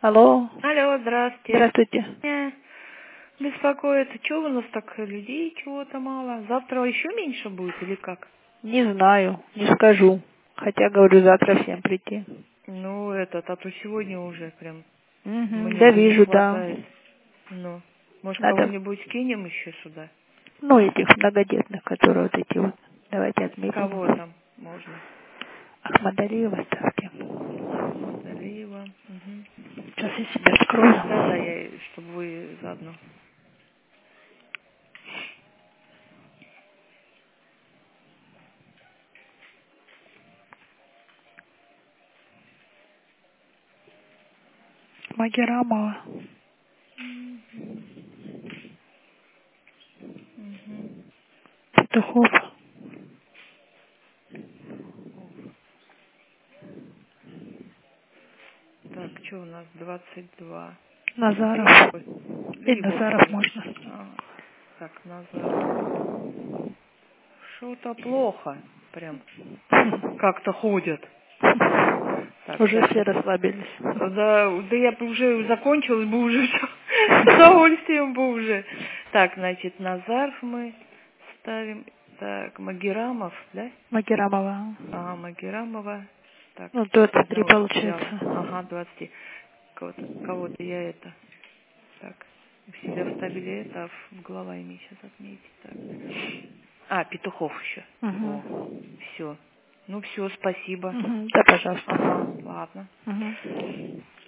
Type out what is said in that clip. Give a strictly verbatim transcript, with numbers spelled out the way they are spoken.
Алло. Алло, здравствуйте. Здравствуйте. Меня беспокоит, что у нас так людей чего-то мало? Завтра еще меньше будет или как? Не знаю, не скажу. Хотя, говорю, завтра всем прийти. Ну, этот, а то сегодня уже прям Угу. Да, мне не вижу, да. хватает. Ну, может, Надо, кого-нибудь кинем еще сюда? ну, этих многодетных, которые вот эти вот. Давайте Кого отметим. там можно? Ахмадалиева ставьте. Ахмадалиева. Угу. Сейчас я себя открою. Да, да, я, чтобы вы заодно. Магерамова. Угу. Петухов. Так, что у нас? двадцать два. Назаров. Григорий. И Назаров Григорский. можно. А, так, Назаров. Что-то плохо. Прям как-то ходят. Так, Уже сейчас все я... расслабились. Да, да я бы уже закончила бы уже все. С удовольствием бы уже. Так, значит, Назаров мы ставим. Так, Магерамов, да? Магерамова. Ага, Магерамова. Так, Ну, двадцать три одного потеряла. получается. Ага, двадцать. Кого-то, кого-то я это. Так, у себя вставили это, а в головами сейчас отметить. Так. А, Петухов еще. Во, Угу. все. Ну все, спасибо. Угу. Да, пожалуйста. Ага, ладно. Угу.